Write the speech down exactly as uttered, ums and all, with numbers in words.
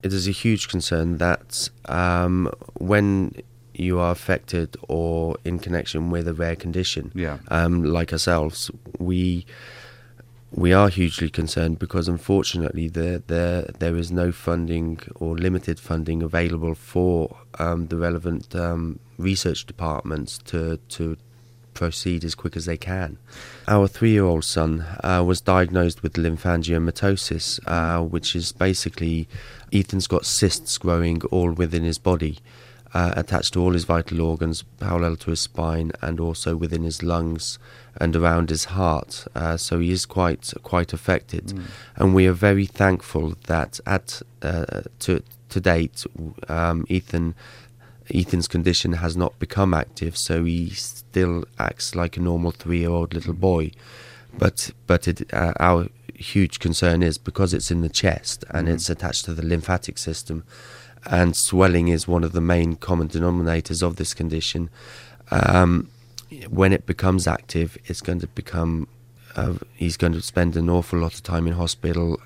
It is a huge concern that um, when you are affected or in connection with a rare condition, Yeah. um, like ourselves, we we are hugely concerned because unfortunately there there there is no funding or limited funding available for um, the relevant um, research departments to to proceed as quick as they can. Our three-year-old son uh, was diagnosed with lymphangiomatosis, uh, which is basically Ethan's got cysts growing all within his body, uh, attached to all his vital organs, parallel to his spine, and also within his lungs and around his heart. Uh, so he is quite quite affected, mm. and we are very thankful that at uh, to to date, um, Ethan. Ethan's condition has not become active, so he still acts like a normal three-year-old little boy. But but it, uh, our huge concern is because it's in the chest and mm-hmm. it's attached to the lymphatic system, and swelling is one of the main common denominators of this condition. Um, when it becomes active, it's going to become. Uh, he's going to spend an awful lot of time in hospital,